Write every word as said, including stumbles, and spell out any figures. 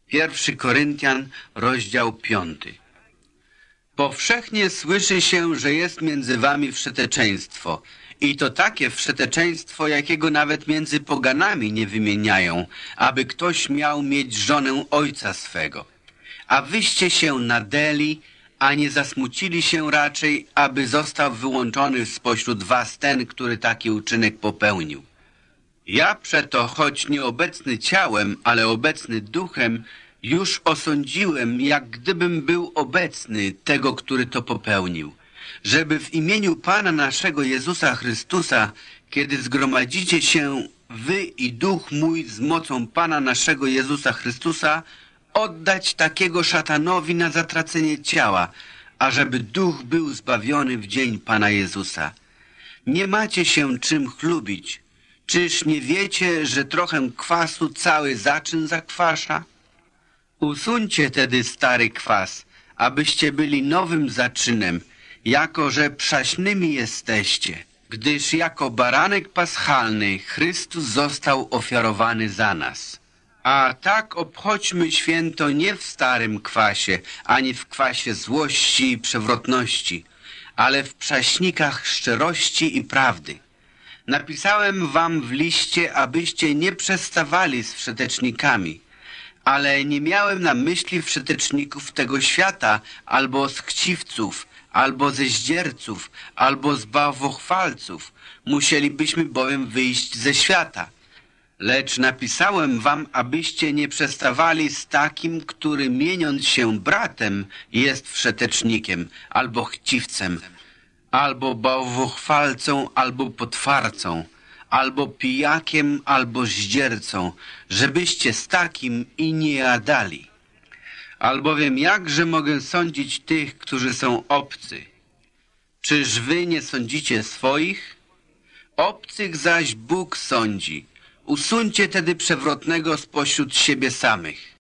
Pierwszy Koryntian, rozdział piąty. Powszechnie słyszy się, że jest między wami wszeteczeństwo. I to takie wszeteczeństwo, jakiego nawet między poganami nie wymieniają, aby ktoś miał mieć żonę ojca swego. A wyście się nadeli, a nie zasmucili się raczej, aby został wyłączony spośród was ten, który taki uczynek popełnił. Ja przeto, choć nieobecny ciałem, ale obecny duchem, już osądziłem, jak gdybym był obecny tego, który to popełnił, żeby w imieniu Pana naszego Jezusa Chrystusa, kiedy zgromadzicie się wy i duch mój z mocą Pana naszego Jezusa Chrystusa, oddać takiego szatanowi na zatracenie ciała, ażeby duch był zbawiony w dzień Pana Jezusa. Nie macie się czym chlubić. Czyż nie wiecie, że trochę kwasu cały zaczyn zakwasza? Usuńcie tedy stary kwas, abyście byli nowym zaczynem, jako że przaśnymi jesteście, gdyż jako baranek paschalny Chrystus został ofiarowany za nas. A tak obchodźmy święto nie w starym kwasie, ani w kwasie złości i przewrotności, ale w przaśnikach szczerości i prawdy. Napisałem wam w liście, abyście nie przestawali z wszetecznikami, ale nie miałem na myśli wszeteczników tego świata, albo z chciwców, albo ze zdzierców, albo z bałwochwalców. Musielibyśmy bowiem wyjść ze świata. Lecz napisałem wam, abyście nie przestawali z takim, który mieniąc się bratem jest wszetecznikiem, albo chciwcem, albo bałwochwalcą, albo potwarcą, albo pijakiem, albo zdziercą, żebyście z takim i nie jadali. Albowiem jakże mogę sądzić tych, którzy są obcy? Czyż wy nie sądzicie swoich? Obcych zaś Bóg sądzi. Usuńcie tedy przewrotnego spośród siebie samych.